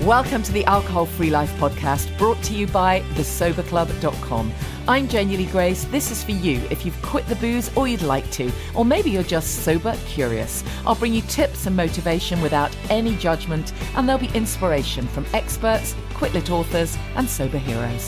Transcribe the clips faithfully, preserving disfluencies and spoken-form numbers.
Welcome to the Alcohol Free Life podcast, brought to you by the sober club dot com. I'm Genuinely Grace. This is for you if you've quit the booze or you'd like to, or maybe you're just sober curious. I'll bring you tips and motivation without any judgment, and there'll be inspiration from experts, quit-lit authors, and sober heroes.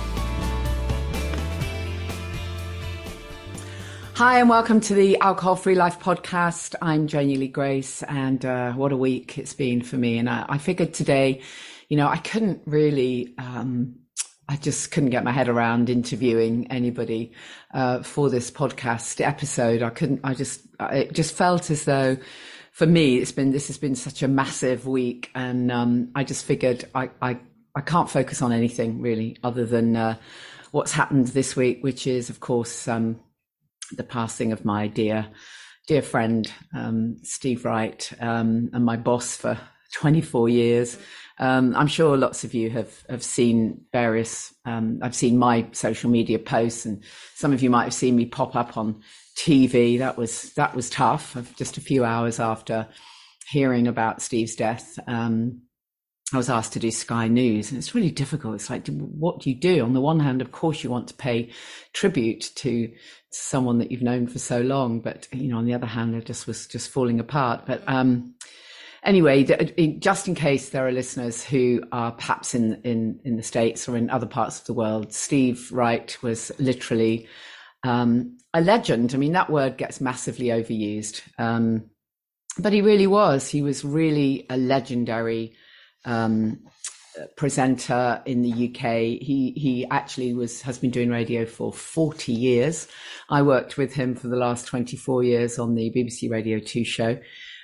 Hi, and welcome to the Alcohol Free Life podcast. I'm Genuinely Grace, and uh, what a week it's been for me. And I, I figured today, you know, I couldn't really, um, I just couldn't get my head around interviewing anybody uh, for this podcast episode. I couldn't, I just, it just felt as though for me, it's been, this has been such a massive week. And um, I just figured I, I, I can't focus on anything really other than uh, what's happened this week, which is, of course, um, the passing of my dear, dear friend, um, Steve Wright, um, and my boss for twenty-four years. Um, I'm sure lots of you have, have seen various, um, I've seen my social media posts, and some of you might have seen me pop up on T V. That was, that was tough. Just a few hours after hearing about Steve's death, um, I was asked to do Sky News, and it's really difficult. It's like, what do you do? On the one hand, of course, you want to pay tribute to someone that you've known for so long, but you know, on the other hand, it just was just falling apart. But um, anyway, just in case there are listeners who are perhaps in in in the States or in other parts of the world, Steve Wright was literally um, a legend. I mean, that word gets massively overused, um, but he really was. He was really a legendary Um, presenter in the U K. He he actually was has been doing radio for forty years. I worked with him for the last twenty-four years on the B B C Radio two show.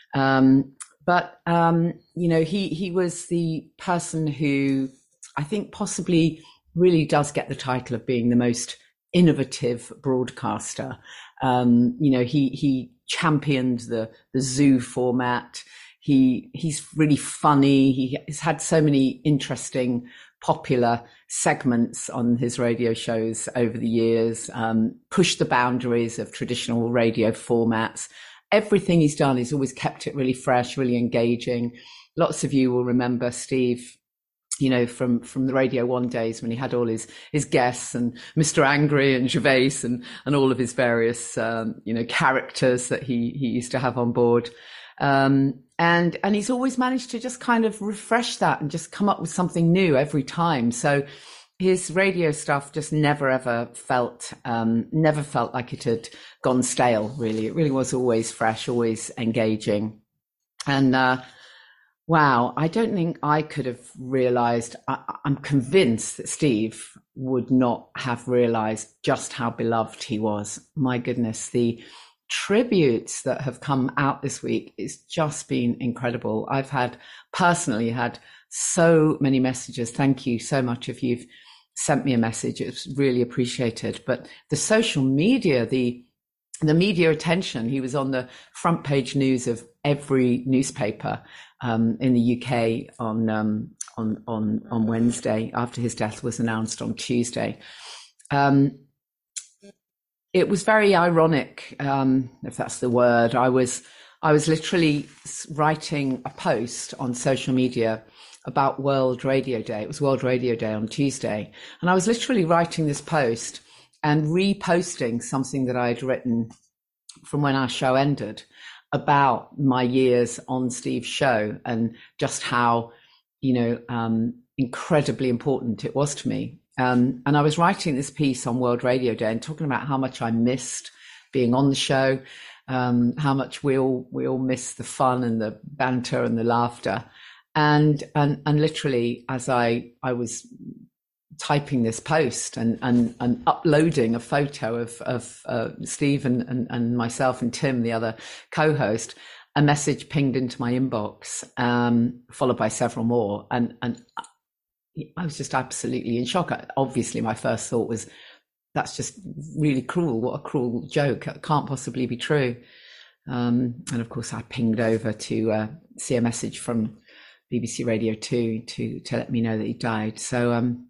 Um, but um, you know, he he was the person who I think possibly really does get the title of being the most innovative broadcaster. Um, you know, he he championed the the zoo format. He he's really funny. He has had so many interesting, popular segments on his radio shows over the years, um, pushed the boundaries of traditional radio formats. Everything he's done, he's always kept it really fresh, really engaging. Lots of you will remember Steve, you know, from, from the Radio One days when he had all his, his guests and Mister Angry and Gervais and, and all of his various, um, you know, characters that he, he used to have on board. Um, and, and he's always managed to just kind of refresh that and just come up with something new every time. So his radio stuff just never, ever felt, um, never felt like it had gone stale, really. It really was always fresh, always engaging. And, uh, wow, I don't think I could have realized, I, I'm convinced that Steve would not have realized just how beloved he was. My goodness, the tributes that have come out this week, it's just been incredible. I've had personally had so many messages. Thank you so much if you've sent me a message. It's really appreciated. But the social media, the the media attention, he was on the front page news of every newspaper um, in the U K on um, on on on Wednesday after his death was announced on Tuesday. Um, It was very ironic, um, if that's the word. I was, I was literally writing a post on social media about World Radio Day. It was World Radio Day on Tuesday. And I was literally writing this post and reposting something that I had written from when our show ended about my years on Steve's show and just how, you know, um, incredibly important it was to me. Um, and I was writing this piece on World Radio Day and talking about how much I missed being on the show, um, how much we all we all miss the fun and the banter and the laughter. And and and literally, as I I was typing this post and and, and uploading a photo of of uh, Steve and, and and myself and Tim, the other co-host, a message pinged into my inbox, um, followed by several more, and and. I was just absolutely in shock. Obviously, my first thought was, that's just really cruel. What a cruel joke. It can't possibly be true. Um, and of course, I pinged over to uh, see a message from B B C Radio two to, to let me know that he died. So, um,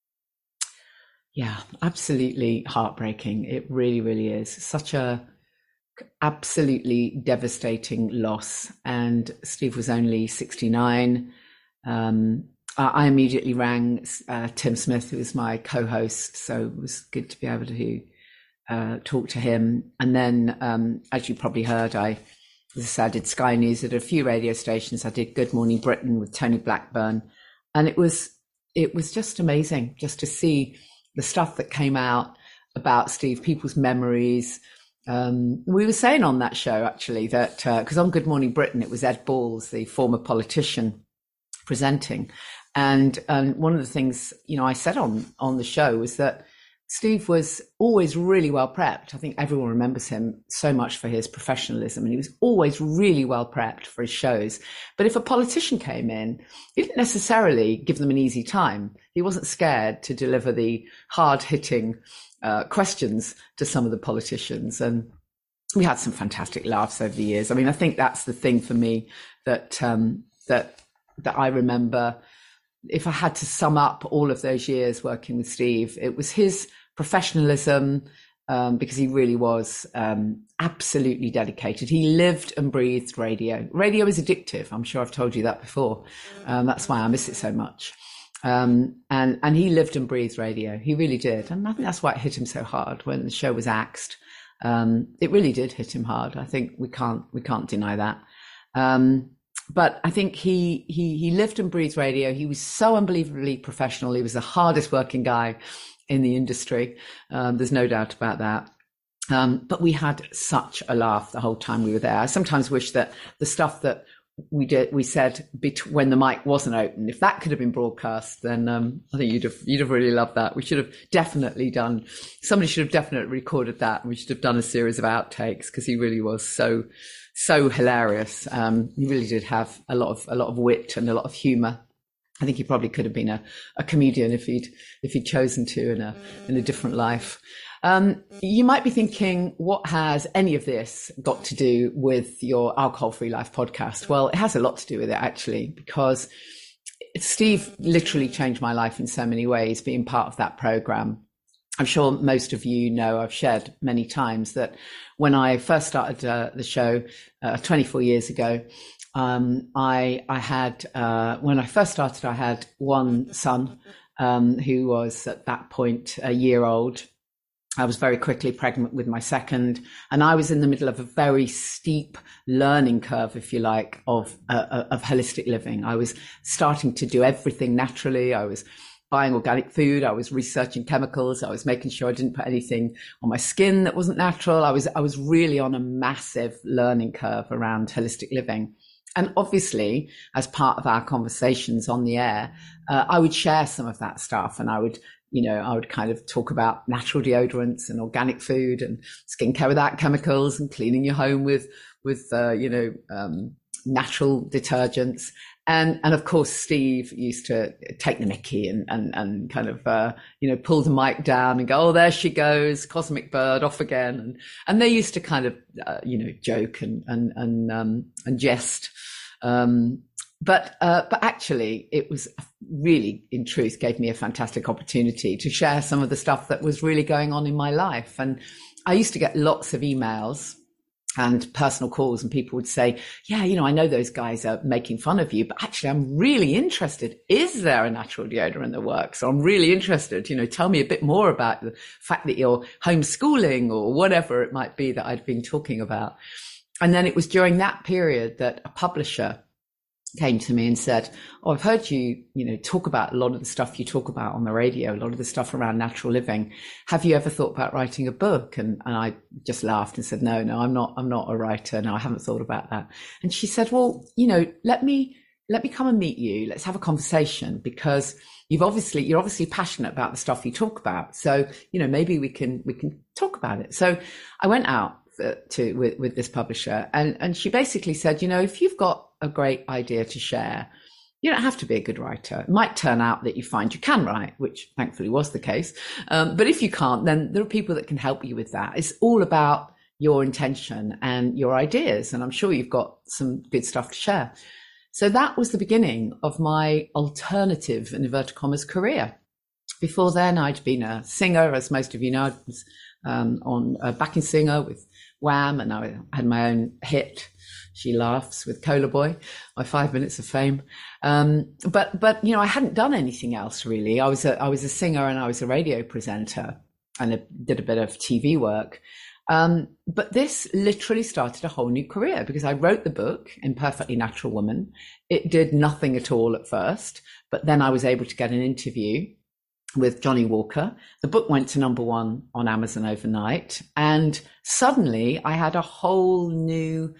yeah, absolutely heartbreaking. It really, really is. Such a absolutely devastating loss. And Steve was only sixty-nine. Um, uh, I immediately rang uh, Tim Smith, who was my co-host. So it was good to be able to uh, talk to him. And then, um, as you probably heard, I, as I did Sky News at a few radio stations. I did Good Morning Britain with Tony Blackburn. And it was, it was just amazing just to see the stuff that came out about Steve, people's memories. Um, we were saying on that show, actually, that because uh, on Good Morning Britain, it was Ed Balls, the former politician, presenting. And um, one of the things, you know, I said on, on the show was that Steve was always really well prepped. I think everyone remembers him so much for his professionalism, and he was always really well prepped for his shows. But if a politician came in, he didn't necessarily give them an easy time. He wasn't scared to deliver the hard-hitting uh, questions to some of the politicians. And we had some fantastic laughs over the years. I mean, I think that's the thing for me that um, that that I remember. If I had to sum up all of those years working with Steve, it was his professionalism, um, because he really was um, absolutely dedicated. He lived and breathed radio. Radio is addictive. I'm sure I've told you that before. Um, that's why I miss it so much. Um, and, and he lived and breathed radio. He really did. And I think that's why it hit him so hard when the show was axed. Um, it really did hit him hard. I think we can't, we can't deny that. Um, But I think he, he, he lived and breathed radio. He was so unbelievably professional. He was the hardest working guy in the industry. Um, there's no doubt about that. Um, but we had such a laugh the whole time we were there. I sometimes wish that the stuff that we did, we said bet- when the mic wasn't open, if that could have been broadcast, then um, I think you'd have, you'd have really loved that. We should have definitely done, somebody should have definitely recorded that. And we should have done a series of outtakes, because he really was so, so hilarious. Um, he really did have a lot of, a lot of wit and a lot of humor. I think he probably could have been a, a comedian if he'd, if he'd chosen to in a, in a different life. Um, you might be thinking, what has any of this got to do with your Alcohol-Free Life podcast? Well, it has a lot to do with it, actually, because Steve literally changed my life in so many ways, being part of that program. I'm sure most of you know, I've shared many times that when I first started uh, the show uh, twenty-four years ago, um, I, I had, uh, when I first started, I had one son um, who was at that point a year old. I was very quickly pregnant with my second, and I was in the middle of a very steep learning curve, if you like, of uh, of holistic living. I was starting to do everything naturally. I was buying organic food. I was researching chemicals. I was making sure I didn't put anything on my skin that wasn't natural. I was I was really on a massive learning curve around holistic living. And obviously, as part of our conversations on the air, uh, I would share some of that stuff, and I would You know, I would kind of talk about natural deodorants and organic food and skincare without chemicals and cleaning your home with, with, uh, you know, um, natural detergents. And, and of course, Steve used to take the mickey and, and, and kind of, uh, you know, pull the mic down and go, oh, there she goes, cosmic bird off again. And, and they used to kind of, uh, you know, joke and, and, and, um, and jest. Um, But, uh, but actually it was really, in truth, gave me a fantastic opportunity to share some of the stuff that was really going on in my life. And I used to get lots of emails and personal calls, and people would say, yeah, you know, I know those guys are making fun of you, but actually I'm really interested. Is there a natural deodorant that works? Or I'm really interested, you know, tell me a bit more about the fact that you're homeschooling or whatever it might be that I'd been talking about. And then it was during that period that a publisher came to me and said, oh, I've heard you, you know, talk about a lot of the stuff you talk about on the radio, a lot of the stuff around natural living. Have you ever thought about writing a book? And, and I just laughed and said, no, no, I'm not, I'm not a writer. No, I haven't thought about that. And she said, well, you know, let me, let me come and meet you. Let's have a conversation, because you've obviously, you're obviously passionate about the stuff you talk about. So, you know, maybe we can, we can talk about it. So I went out to, with, with this publisher, and, and she basically said, you know, if you've got a great idea to share, you don't have to be a good writer. It might turn out that you find you can write, which thankfully was the case. Um, but if you can't, then there are people that can help you with that. It's all about your intention and your ideas. And I'm sure you've got some good stuff to share. So that was the beginning of my alternative, in inverted commas, career. Before then, I'd been a singer, as most of you know. I was um, on a backing singer with Wham, and I had my own hit She laughs with Cola Boy, my five minutes of fame. Um, but, but, you know, I hadn't done anything else really. I was a, I was a singer and I was a radio presenter and I did a bit of T V work. Um, but this literally started a whole new career because I wrote the book, Imperfectly Natural Woman. It did nothing at all at first, but then I was able to get an interview with Johnny Walker. The book went to number one on Amazon overnight. And suddenly I had a whole new,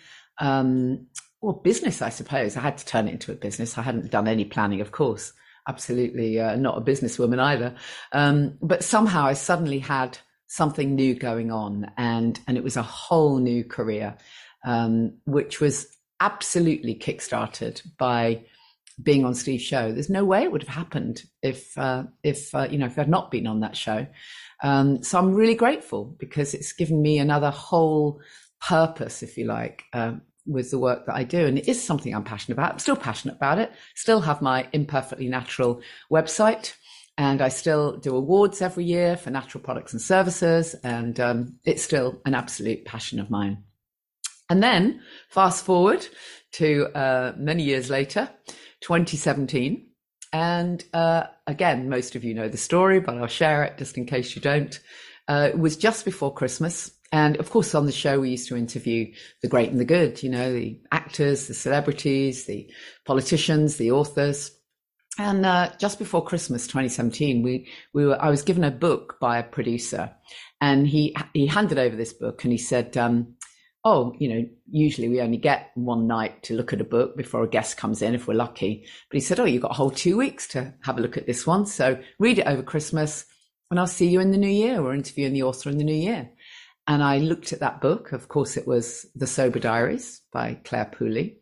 um, well, business, I suppose. I had to turn it into a business. I hadn't done any planning, of course. Absolutely uh, not a businesswoman either. Um, but somehow I suddenly had something new going on, and and it was a whole new career, um, which was absolutely kickstarted by being on Steve's show. There's no way it would have happened if uh, if uh, you know if I'd not been on that show. Um, so I'm really grateful because it's given me another whole purpose, if you like, uh, with the work that I do, and it is something I'm passionate about. I'm still passionate about it. Still have my Imperfectly Natural website. And I still do awards every year for natural products and services. And um, it's still an absolute passion of mine. And then fast forward to uh, many years later, twenty seventeen. And uh, again, most of you know the story, but I'll share it just in case you don't. Uh, it was just before Christmas. And of course, on the show, we used to interview the great and the good, you know, the actors, the celebrities, the politicians, the authors. And uh, just before Christmas twenty seventeen, we we were I was given a book by a producer, and he he handed over this book and he said, um, "Oh, you know, usually we only get one night to look at a book before a guest comes in if we're lucky." But he said, "Oh, you've got a whole two weeks to have a look at this one, so read it over Christmas, and I'll see you in the new year. We're interviewing the author in the new year." And I looked at that book. Of course, it was The Sober Diaries by Claire Pooley.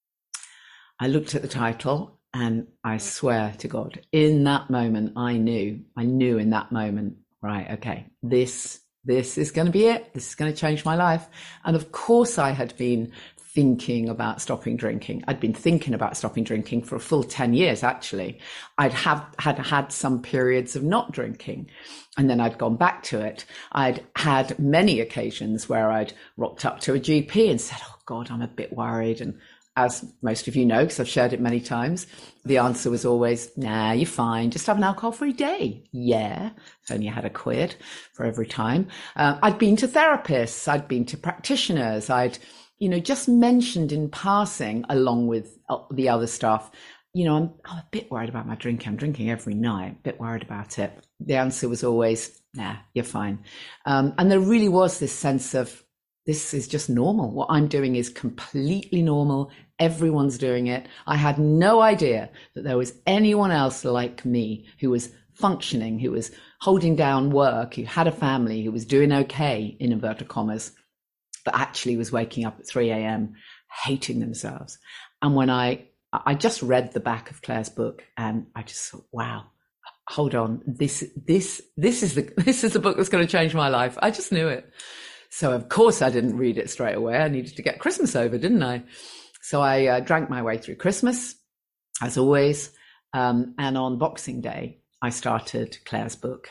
I looked at the title. And I swear to God, in that moment, I knew, I knew in that moment, right, okay, this, this is going to be it. This is going to change my life. And of course, I had been thinking about stopping drinking. I'd been thinking about stopping drinking for a full ten years, actually. I'd have had had some periods of not drinking, and then I'd gone back to it. I'd had many occasions where I'd rocked up to a G P and said, "Oh God, I'm a bit worried." And as most of you know, because I've shared it many times, the answer was always, "Nah, you're fine. Just have an alcohol-free day." Yeah, if only I had a quid for every time. Uh, I'd been to therapists. I'd been to practitioners. I'd, you know, just mentioned in passing, along with the other stuff, you know, I'm, I'm a bit worried about my drinking. I'm drinking every night, a bit worried about it. The answer was always, "Nah, you're fine." Um, and there really was this sense of, this is just normal. What I'm doing is completely normal. Everyone's doing it. I had no idea that there was anyone else like me who was functioning, who was holding down work, who had a family, who was doing okay, in inverted commas, but actually was waking up at three a.m. hating themselves. And when I, I just read the back of Claire's book, and I just thought, wow, hold on. This, this, this is the, this is the book that's going to change my life. I just knew it. So of course I didn't read it straight away. I needed to get Christmas over, didn't I? So I uh, drank my way through Christmas, as always. Um, and on Boxing Day, I started Claire's book.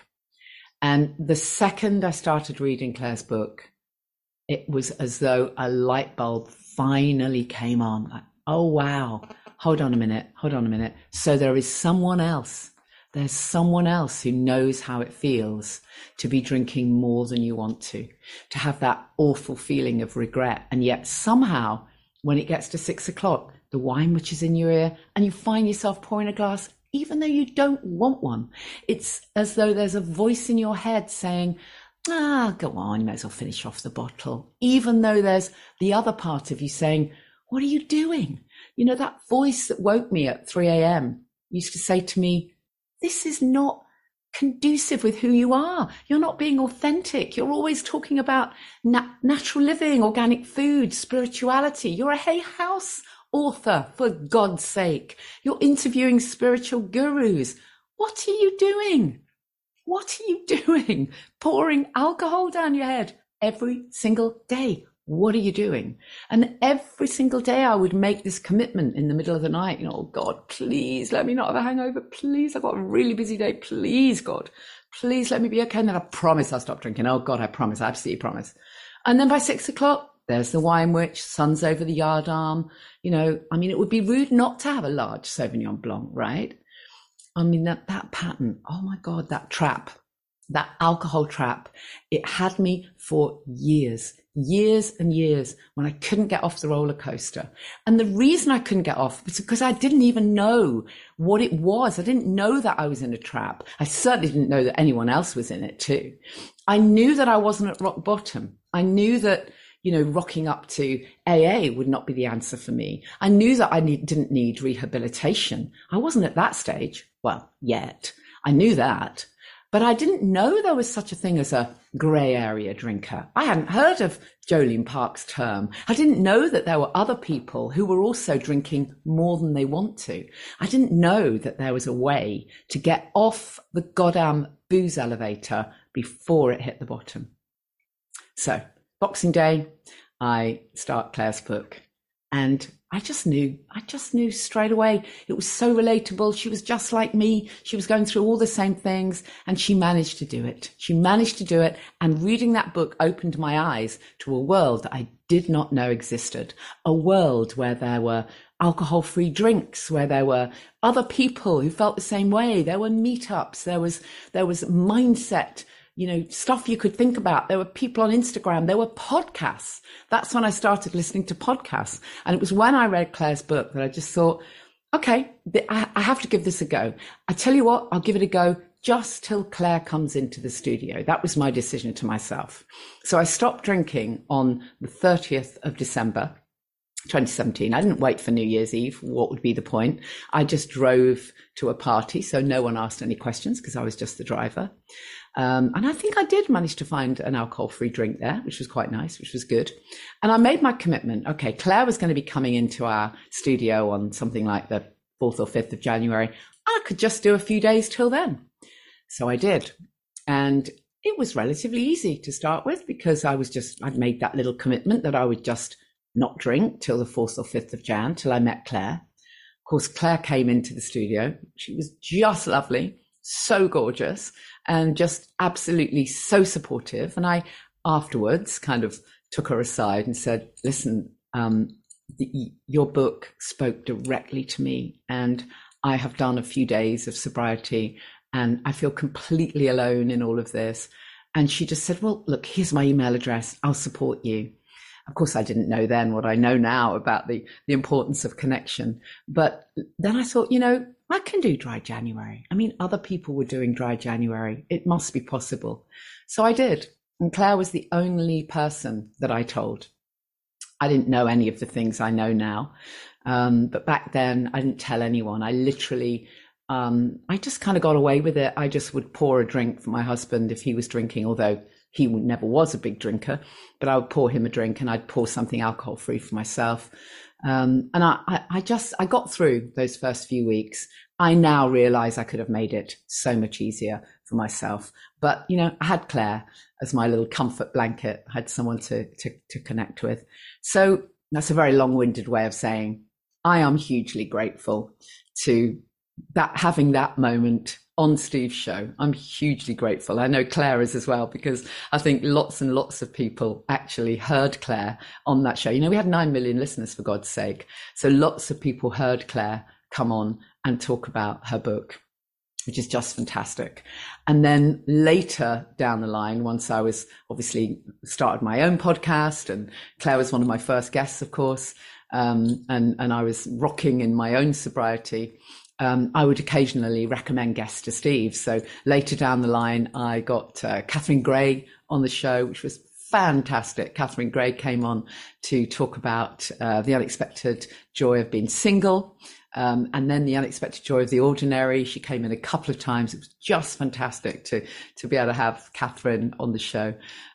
And the second I started reading Claire's book, it was as though a light bulb finally came on. Like, oh, wow. Hold on a minute. Hold on a minute. So there is someone else. There's someone else who knows how it feels to be drinking more than you want to, to have that awful feeling of regret. And yet somehow, when it gets to six o'clock, the wine which is in your ear, and you find yourself pouring a glass, even though you don't want one, it's as though there's a voice in your head saying, ah, go on, you may as well finish off the bottle. Even though there's the other part of you saying, what are you doing? You know, that voice that woke me at three a.m. used to say to me, this is not conducive with who you are. You're not being authentic. You're always talking about nat- natural living, organic food, spirituality. You're a Hay House author, for God's sake. You're interviewing spiritual gurus. What are you doing? What are you doing? Pouring alcohol down your head every single day. What are you doing? And every single day I would make this commitment in the middle of the night, you know, oh God, please let me not have a hangover. Please, I've got a really busy day. Please, God, please let me be okay. And then I promise I'll stop drinking. Oh God, I promise. I absolutely promise. And then by six o'clock, There's the wine witch, sun's over the yard arm. You know, I mean, it would be rude not to have a large Sauvignon Blanc, right? I mean, that, that pattern, oh my God, that trap, that alcohol trap, it had me for years, years and years when I couldn't get off the roller coaster. And the reason I couldn't get off was because I didn't even know what it was. I didn't know that I was in a trap. I certainly didn't know that anyone else was in it too. I knew that I wasn't at rock bottom. I knew that, you know, rocking up to A A would not be the answer for me. I knew that I need, didn't need rehabilitation. I wasn't at that stage. Well, yet. I knew that. But I didn't know there was such a thing as a grey area drinker. I hadn't heard of Jolene Park's term. I didn't know that there were other people who were also drinking more than they want to. I didn't know that there was a way to get off the goddamn booze elevator before it hit the bottom. So, Boxing Day, I start Claire's book, and I just knew, I just knew straight away. It was so relatable. She was just like me. She was going through all the same things, and she managed to do it. She managed to do it. And reading that book opened my eyes to a world that I did not know existed. A world where there were alcohol-free drinks, where there were other people who felt the same way. There were meetups. There was, there was mindset, you know, stuff you could think about. There were people on Instagram. There were podcasts. That's when I started listening to podcasts. And it was when I read Claire's book that I just thought, okay, I have to give this a go. I tell you what, I'll give it a go just till Claire comes into the studio. That was my decision to myself. So I stopped drinking on the thirtieth of December, twenty seventeen. I didn't wait for New Year's Eve. What would be the point? I just drove to a party. So no one asked any questions because I was just the driver. Um, and I think I did manage to find an alcohol-free drink there, which was quite nice, which was good. And I made my commitment. Okay, Claire was going to be coming into our studio on something like the fourth or fifth of January. I could just do a few days till then. So I did. And it was relatively easy to start with because I was just, I'd made that little commitment that I would just not drink till the fourth or fifth of Jan, till I met Claire. Of course, Claire came into the studio. She was just lovely, so gorgeous, and just absolutely so supportive. And I afterwards kind of took her aside and said, listen, um, the, your book spoke directly to me, and I have done a few days of sobriety and I feel completely alone in all of this. And she just said, well, look, here's my email address. I'll support you. Of course, I didn't know then what I know now about the, the importance of connection. But then I thought, you know, I can do dry January. I mean, other people were doing dry January. It must be possible. So I did. And Claire was the only person that I told. I didn't know any of the things I know now. Um, but back then, I didn't tell anyone. I literally, um, I just kind of got away with it. I just would pour a drink for my husband if he was drinking, although he never was a big drinker, but I would pour him a drink and I'd pour something alcohol free for myself. Um, and I, I, I just, I got through those first few weeks. I now realize I could have made it so much easier for myself. But, you know, I had Claire as my little comfort blanket. I had someone to, to, to connect with. So that's a very long-winded way of saying I am hugely grateful to that, having that moment on Steve's show. I'm hugely grateful. I know Claire is as well, because I think lots and lots of people actually heard Claire on that show. You know, we had nine million listeners, for God's sake. So lots of people heard Claire come on and talk about her book, which is just fantastic. And then later down the line, once I was obviously started my own podcast, and Claire was one of my first guests, of course, um, and, and I was rocking in my own sobriety, Um, I would occasionally recommend guests to Steve. So later down the line, I got uh, Catherine Gray on the show, which was fantastic. Catherine Gray came on to talk about uh, the unexpected joy of being single, um, and then the unexpected joy of the ordinary. She came in a couple of times. It was just fantastic to to be able to have Catherine on the show.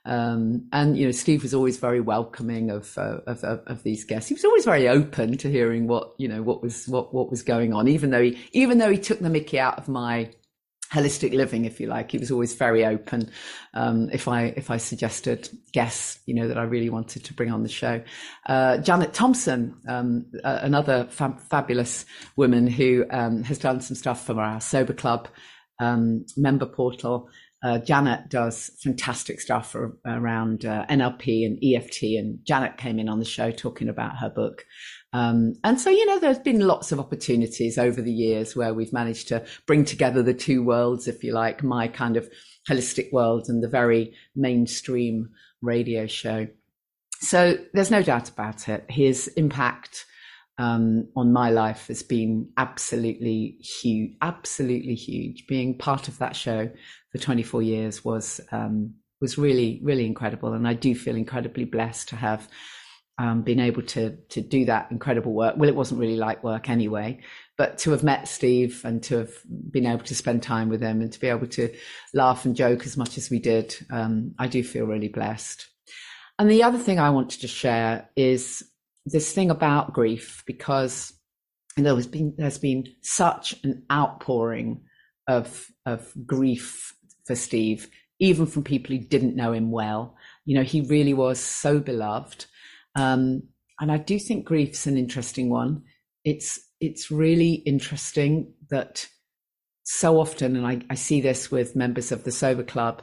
Um, and, you know, Steve was always very welcoming of, uh, of, of, of these guests. He was always very open to hearing what, you know, what was, what, what was going on, even though he, even though he took the mickey out of my holistic living, if you like. He was always very open. Um, if I, if I suggested guests, you know, that I really wanted to bring on the show. Uh, Janet Thompson, um, uh, another fab- fabulous woman who, um, has done some stuff for our Sober Club, um, member portal. Uh, Janet does fantastic stuff for, around uh, N L P and E F T, and Janet came in on the show talking about her book. Um, and so, you know, there's been lots of opportunities over the years where we've managed to bring together the two worlds, if you like, my kind of holistic world and the very mainstream radio show. So there's no doubt about it. His impact um, on my life has been absolutely huge, absolutely huge. Being part of that show for twenty-four years was um, was really, really incredible. And I do feel incredibly blessed to have um, been able to to do that incredible work. Well, it wasn't really like work anyway, but to have met Steve and to have been able to spend time with him and to be able to laugh and joke as much as we did, um, I do feel really blessed. And the other thing I wanted to share is this thing about grief, because there has been there's been such an outpouring of of grief for Steve, even from people who didn't know him well. You know, he really was so beloved. Um, and I do think grief's an interesting one. It's it's really interesting that so often, and I, I see this with members of the Sober Club,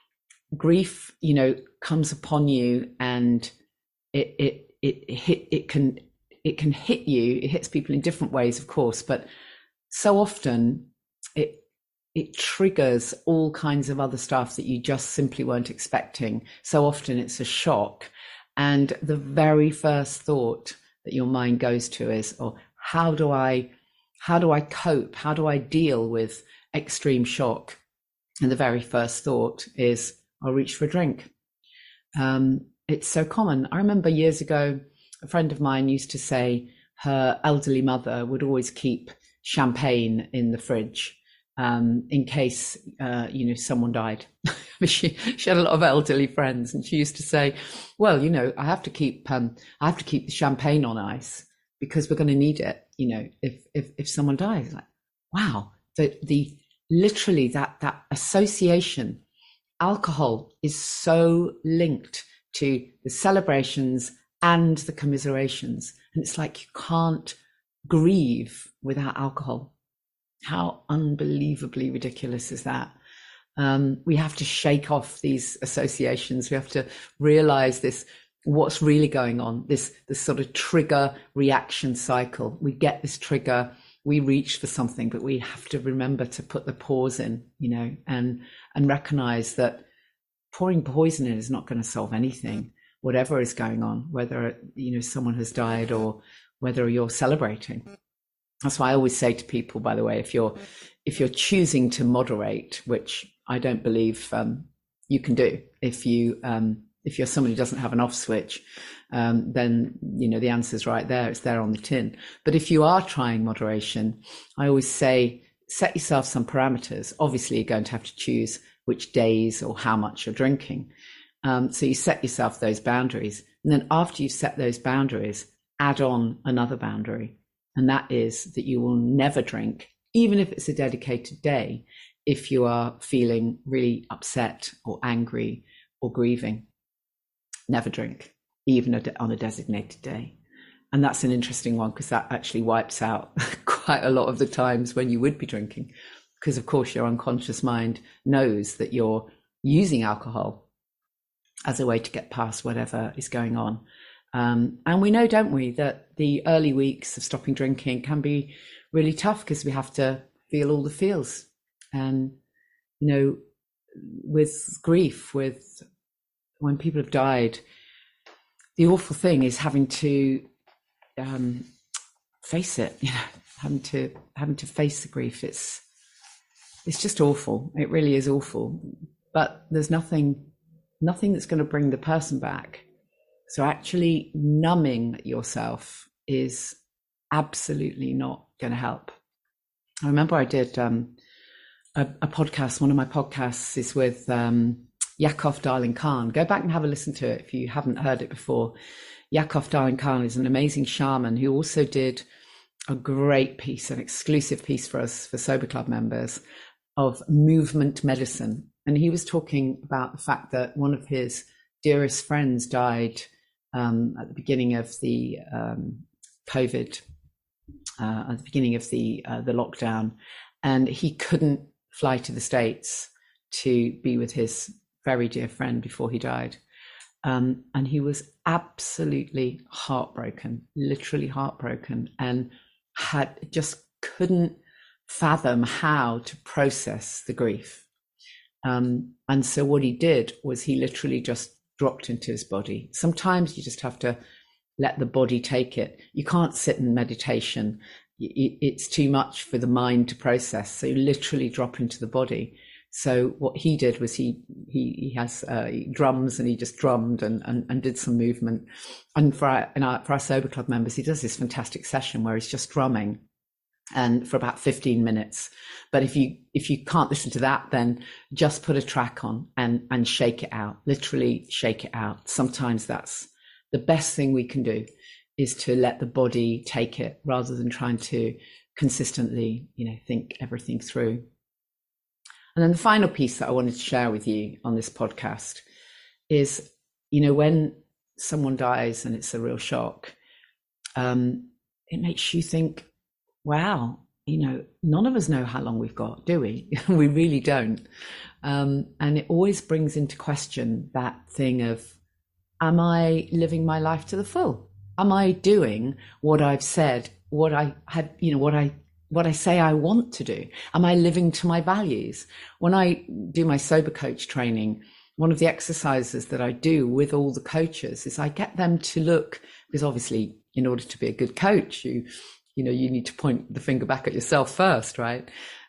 grief, you know, comes upon you, and it it it hit it can it can hit you. It hits people in different ways, of course, but so often it it triggers all kinds of other stuff that you just simply weren't expecting. So often it's a shock, and the very first thought that your mind goes to is, "Oh, how do I how do I cope? How do I deal with extreme shock?" And the very first thought is, I'll reach for a drink. Um, it's so common. I remember years ago, a friend of mine used to say her elderly mother would always keep champagne in the fridge um, in case, uh, you know, someone died. she, she had a lot of elderly friends, and she used to say, well, you know, I have to keep, um, I have to keep the champagne on ice because we're going to need it, you know, if, if, if someone dies. Like, wow. The, the, literally that, that association. Alcohol is so linked to the celebrations and the commiserations. And it's like you can't grieve without alcohol. How unbelievably ridiculous is that? Um, we have to shake off these associations. We have to realize this, what's really going on, this, this sort of trigger reaction cycle. We get this trigger, we reach for something, but we have to remember to put the pause in, you know, and and recognize that pouring poison in is not going to solve anything, whatever is going on, whether, you know, someone has died or whether you're celebrating. That's why I always say to people, by the way, if you're if you're choosing to moderate, which I don't believe um, you can do, if you um, if you're somebody who doesn't have an off switch, um, then, you know, the answer's right there. It's there on the tin. But if you are trying moderation, I always say, set yourself some parameters. Obviously, you're going to have to choose which days or how much you're drinking. Um, so you set yourself those boundaries. And then after you've set those boundaries, add on another boundary. And that is that you will never drink, even if it's a dedicated day, if you are feeling really upset or angry or grieving. Never drink, even on a designated day. And that's an interesting one, because that actually wipes out quite a lot of the times when you would be drinking, because of course your unconscious mind knows that you're using alcohol as a way to get past whatever is going on. Um, and we know, don't we, that the early weeks of stopping drinking can be really tough, because we have to feel all the feels. And, you know, with grief, with when people have died, the awful thing is having to um, face it, you know, having to having to face the grief. It's it's just awful. It really is awful. But there's nothing nothing that's going to bring the person back. So actually numbing yourself is absolutely not going to help. I remember I did um, a, a podcast. One of my podcasts is with um, Yakov Darling Khan. Go back and have a listen to it if you haven't heard it before. Yakov Darling Khan is an amazing shaman who also did a great piece, an exclusive piece for us, for Sober Club members, of movement medicine. And he was talking about the fact that one of his dearest friends died um, at the beginning of the um, COVID, uh, at the beginning of the uh, the lockdown, and he couldn't fly to the States to be with his very dear friend before he died. Um, and he was absolutely heartbroken, literally heartbroken, and had just couldn't fathom how to process the grief. Um, and so what he did was he literally just dropped into his body. Sometimes you just have to let the body take it. You can't sit in meditation. It's too much for the mind to process. So you literally drop into the body. So what he did was he he he has uh, drums, and he just drummed and, and and did some movement. And for our, in our for our Sober Club members, he does this fantastic session where he's just drumming, and for about fifteen minutes. But if you if you can't listen to that, then just put a track on and and shake it out. Literally shake it out. Sometimes that's the best thing we can do, is to let the body take it rather than trying to consistently, you know, think everything through. And then the final piece that I wanted to share with you on this podcast is, you know, when someone dies and it's a real shock, um, it makes you think, wow, you know, none of us know how long we've got, do we? We really don't. Um, and it always brings into question that thing of, am I living my life to the full? Am I doing what I've said, what I had, you know, what I what I say I want to do? Am I living to my values? When I do my sober coach training, one of the exercises that I do with all the coaches is I get them to look, because obviously in order to be a good coach, you, you know, you need to point the finger back at yourself first, right?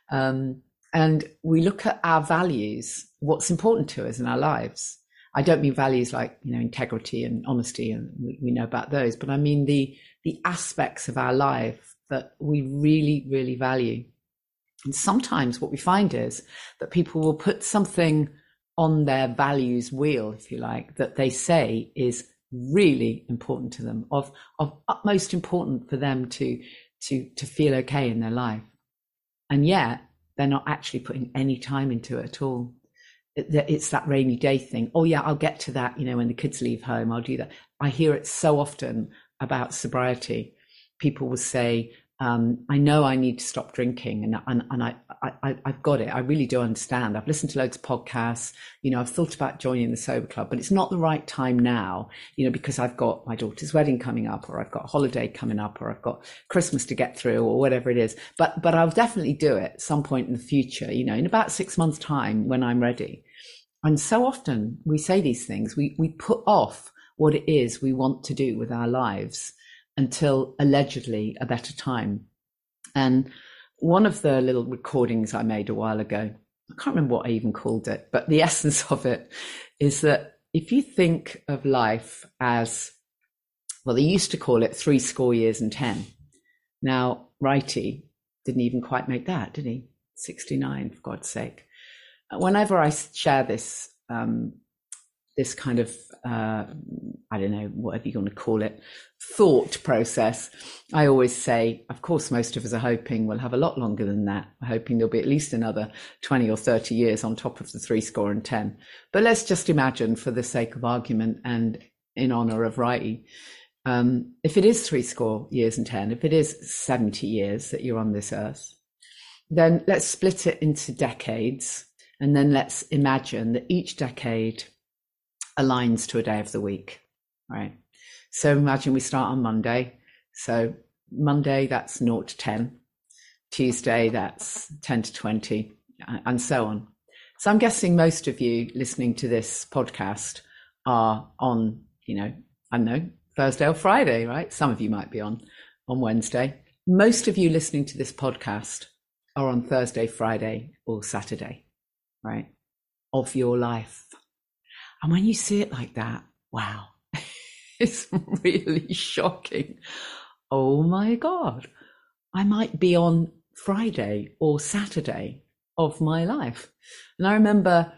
Um, and we look at our values, what's important to us in our lives. I don't mean values like, you know, integrity and honesty, and we, we know about those, but I mean the the aspects of our life that we really, really value. And sometimes what we find is that people will put something on their values wheel, if you like, that they say is really important to them, of of utmost important for them to to to feel okay in their life. And yet they're not actually putting any time into it at all. It's that rainy day thing. Oh yeah, I'll get to that, you know, when the kids leave home, I'll do that. I hear it so often about sobriety. People will say, um, I know I need to stop drinking, and, and, and I, I, I've got it. I really do understand. I've listened to loads of podcasts, you know, I've thought about joining the Sober Club, but it's not the right time now, you know, because I've got my daughter's wedding coming up, or I've got a holiday coming up, or I've got Christmas to get through, or whatever it is. But, but I'll definitely do it at some point in the future, you know, in about six months' time when I'm ready. And so often we say these things, we, we put off what it is we want to do with our lives until allegedly a better time. And one of the little recordings I made a while ago, I can't remember what I even called it, but the essence of it is that if you think of life as, well, they used to call it three score years and ten. Now, Righty didn't even quite make that, did he? sixty-nine, for God's sake. Whenever I share this, um, this kind of, uh, I don't know, whatever you're going to call it, thought process, I always say, of course, most of us are hoping we'll have a lot longer than that. We're hoping there'll be at least another twenty or thirty years on top of the three score and ten. But let's just imagine, for the sake of argument and in honor of Righty, um, if it is three score years and ten, if it is seventy years that you're on this earth, then let's split it into decades. And then let's imagine that each decade aligns to a day of the week, right? So imagine we start on Monday. So Monday, that's zero to ten. Tuesday, that's ten to twenty, and so on. So I'm guessing most of you listening to this podcast are on, you know, I don't know, Thursday or Friday, right? Some of you might be on, on Wednesday. Most of you listening to this podcast are on Thursday, Friday, or Saturday, right, of your life. And when you see it like that, wow, it's really shocking. Oh my God, I might be on Friday or Saturday of my life. And I remember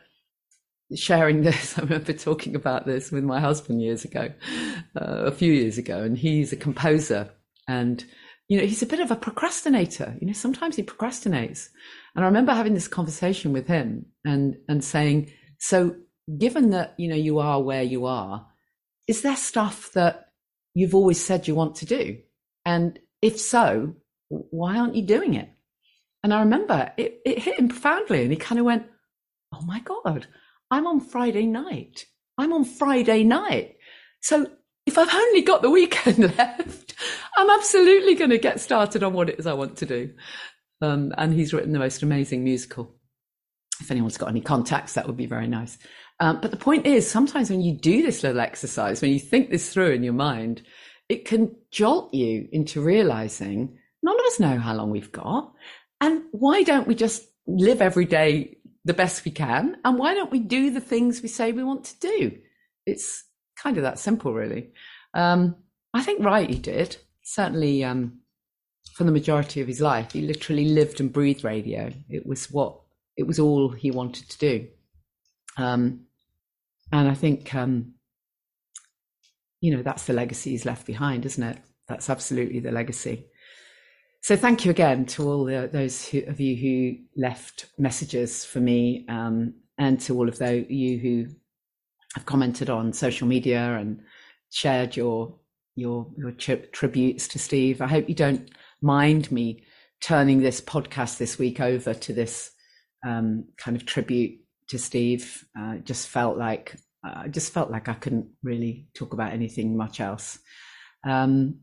sharing this, I remember talking about this with my husband years ago, uh, a few years ago, and he's a composer, and you know, he's a bit of a procrastinator. You know, sometimes he procrastinates. And I remember having this conversation with him and, and saying, so given that, you know, you are where you are, is there stuff that you've always said you want to do? And if so, why aren't you doing it? And I remember it, it hit him profoundly, and he kind of went, oh my God, I'm on Friday night. I'm on Friday night. So if I've only got the weekend left, I'm absolutely going to get started on what it is I want to do. Um, and he's written the most amazing musical. If anyone's got any contacts, that would be very nice. Um, but the point is, sometimes when you do this little exercise, when you think this through in your mind, it can jolt you into realizing none of us know how long we've got. And why don't we just live every day the best we can? And why don't we do the things we say we want to do? It's kind of that simple, really. Um, I think right, he did. Certainly, um, for the majority of his life, he literally lived and breathed radio. It was what, it was all he wanted to do. Um, and I think, um, you know, that's the legacy he's left behind, isn't it? That's absolutely the legacy. So thank you again to all the, those who, of you who left messages for me, um, and to all of those, you who have commented on social media and shared your your your tri- tributes to Steve. I hope you don't mind me turning this podcast this week over to this um, kind of tribute to Steve. Uh, just felt like I uh, just felt like I couldn't really talk about anything much else. Um,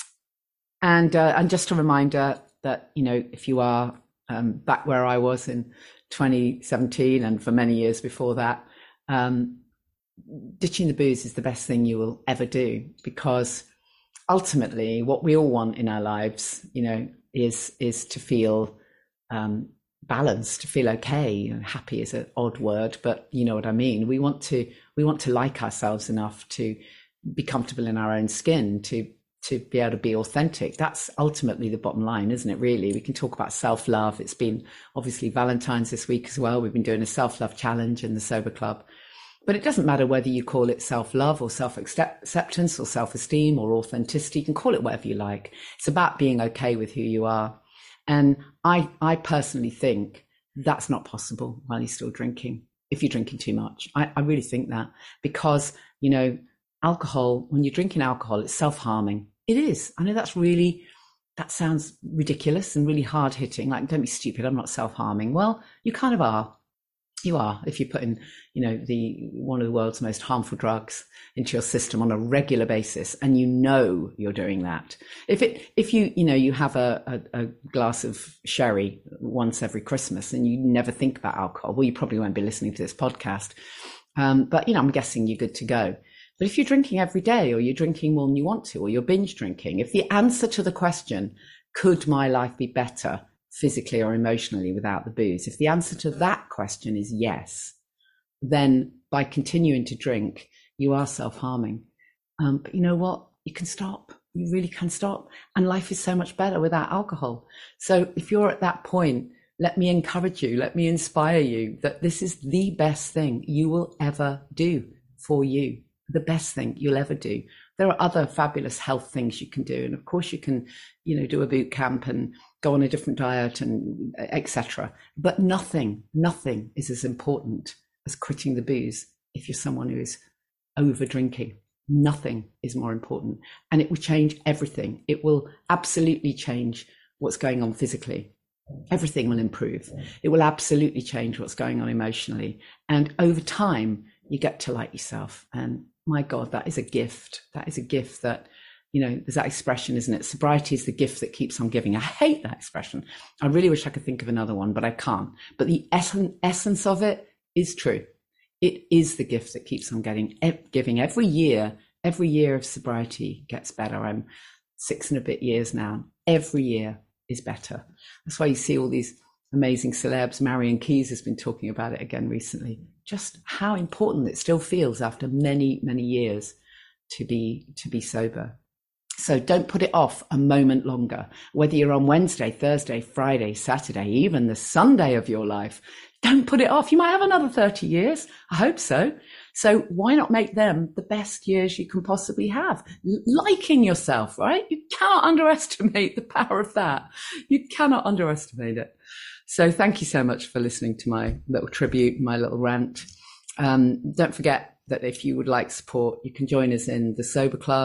and uh, and just a reminder that, you know, if you are um, back where I was in twenty seventeen and for many years before that, um, ditching the booze is the best thing you will ever do, because ultimately what we all want in our lives, you know, is is to feel um, balanced, to feel okay. You know, happy is an odd word, but you know what I mean. We want to we want to like ourselves enough to be comfortable in our own skin, to to be able to be authentic. That's ultimately the bottom line, isn't it, really? We can talk about self-love. It's been obviously Valentine's this week as well. We've been doing a self-love challenge in the Sober Club. But it doesn't matter whether you call it self-love or self-acceptance or self-esteem or authenticity. You can call it whatever you like. It's about being okay with who you are. And I, I personally think that's not possible while you're still drinking, if you're drinking too much. I, I really think that, because, you know, alcohol, when you're drinking alcohol, it's self-harming. It is. I know that's really, that sounds ridiculous and really hard hitting. Like, don't be stupid, I'm not self-harming. Well, you kind of are. You are, if you put in, you know, the one of the world's most harmful drugs into your system on a regular basis, and you know you're doing that. If it, if you, you know, you have a, a, a glass of sherry once every Christmas and you never think about alcohol, well, you probably won't be listening to this podcast. Um, but, you know, I'm guessing you're good to go. But if you're drinking every day, or you're drinking more than you want to, or you're binge drinking, if the answer to the question, could my life be better physically or emotionally without the booze, if the answer to that question is yes, then by continuing to drink, you are self-harming. Um, but you know what? You can stop. You really can stop. And life is so much better without alcohol. So if you're at that point, let me encourage you, let me inspire you that this is the best thing you will ever do for you. The best thing you'll ever do. There are other fabulous health things you can do. And of course you can, you know, do a boot camp and go on a different diet and et cetera. But nothing, nothing is as important as quitting the booze if you're someone who is over drinking. Nothing is more important. And it will change everything. It will absolutely change what's going on physically. Everything will improve. It will absolutely change what's going on emotionally. And over time, you get to like yourself. And my God, that is a gift. That is a gift that, you know, there's that expression, isn't it? Sobriety is the gift that keeps on giving. I hate that expression. I really wish I could think of another one, but I can't. But the essence, essence of it is true. It is the gift that keeps on getting, giving. Every year, every year of sobriety gets better. I'm six and a bit years now. Every year is better. That's why you see all these amazing celebs. Marion Keyes has been talking about it again recently. Just how important it still feels after many, many years to be to be sober. So don't put it off a moment longer. Whether you're on Wednesday, Thursday, Friday, Saturday, even the Sunday of your life, don't put it off. You might have another thirty years. I hope so. So why not make them the best years you can possibly have? Liking yourself, right? You cannot underestimate the power of that. You cannot underestimate it. So thank you so much for listening to my little tribute, my little rant. Um, don't forget that if you would like support, you can join us in the Sober Club.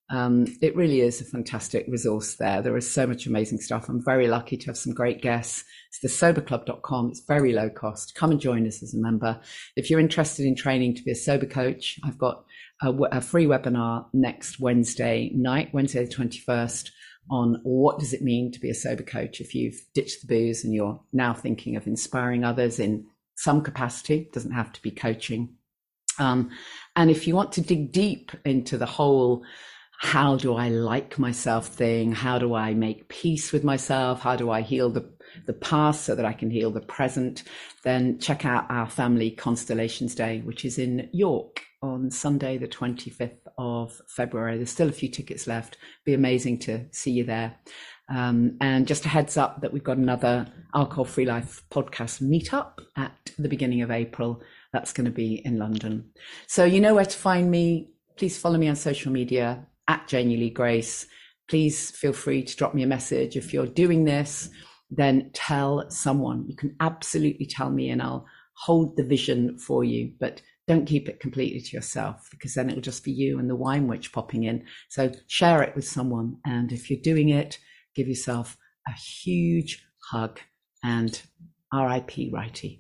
Um, it really is a fantastic resource there. There is so much amazing stuff. I'm very lucky to have some great guests. It's the sober club dot com. It's very low cost. Come and join us as a member. If you're interested in training to be a sober coach, I've got a, a free webinar next Wednesday night, Wednesday the twenty-first, on what does it mean to be a sober coach if you've ditched the booze and you're now thinking of inspiring others in some capacity. It doesn't have to be coaching. Um, and if you want to dig deep into the whole how do I like myself thing, how do I make peace with myself, how do I heal the, the past so that I can heal the present, then check out our Family Constellations Day, which is in York on Sunday, the twenty-fifth of February. There's still a few tickets left. Be amazing to see you there. Um, and just a heads up that we've got another Alcohol Free Life podcast meetup at the beginning of April. That's going to be in London. So you know where to find me. Please follow me on social media at Janie Lee Grace. Please feel free to drop me a message. If you're doing this, then tell someone. You can absolutely tell me and I'll hold the vision for you, but don't keep it completely to yourself, because then it'll just be you and the wine witch popping in. So share it with someone. And if you're doing it, give yourself a huge hug and R I P Righty.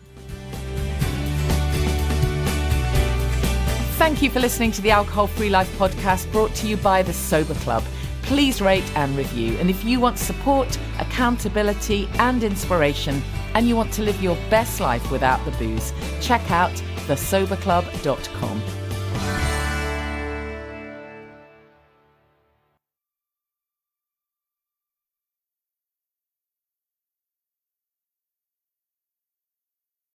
Thank you for listening to the Alcohol Free Life podcast, brought to you by the Sober Club. Please rate and review. And if you want support, accountability and inspiration, and you want to live your best life without the booze, check out the sober club dot com.